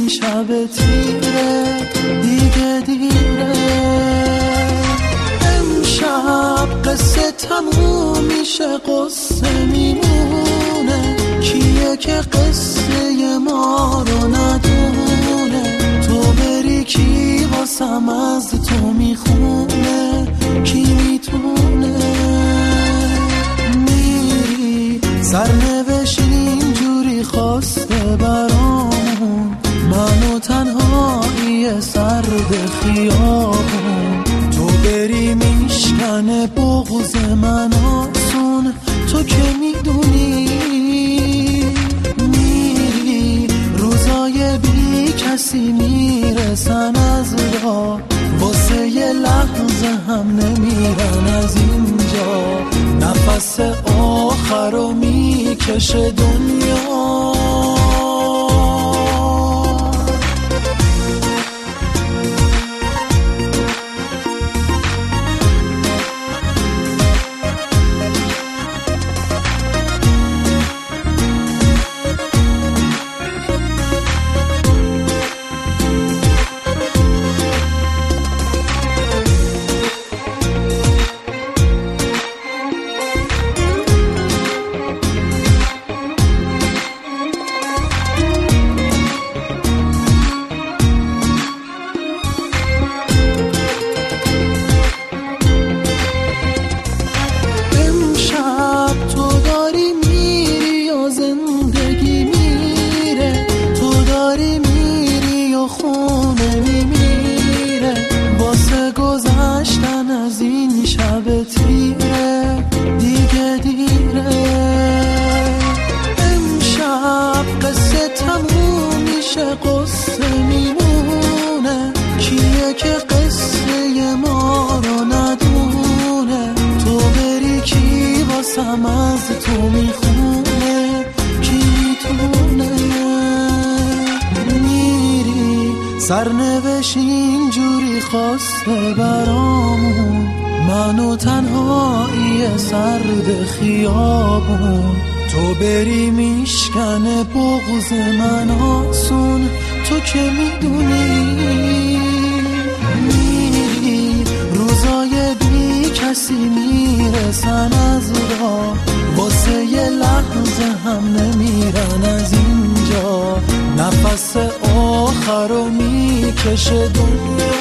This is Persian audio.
شب تیره دیگه دیره. امشب قصه تموم میشه، قصه میمونه، کیه که قصه ما رو ندونه. تو بری کی واسم از تو میخونه، کی میتونه. میری سرنوشت اینجوری خواسته برامون، منو تنهایی سرد خیابون. تو بری میشکنه بغض من آسون، تو که میدونی. میری روزای بی کسی میرسن از راه، واسه یه لحظه هم نمیرن از اینجا. نفس آخر رو میکشه دنیا. از تو میخونه، کی میتونه. میری سرنوشت اینجوری خواسته برامون، منو تنهایی سرد خیابون. تو بری میشکنه بغض من آسون، تو که میدونی. میری روزای بی کسی میرسن از راه، واسه یه لحظه هم نمیرن از اینجا. نفس آخر رو میکشه دنیا.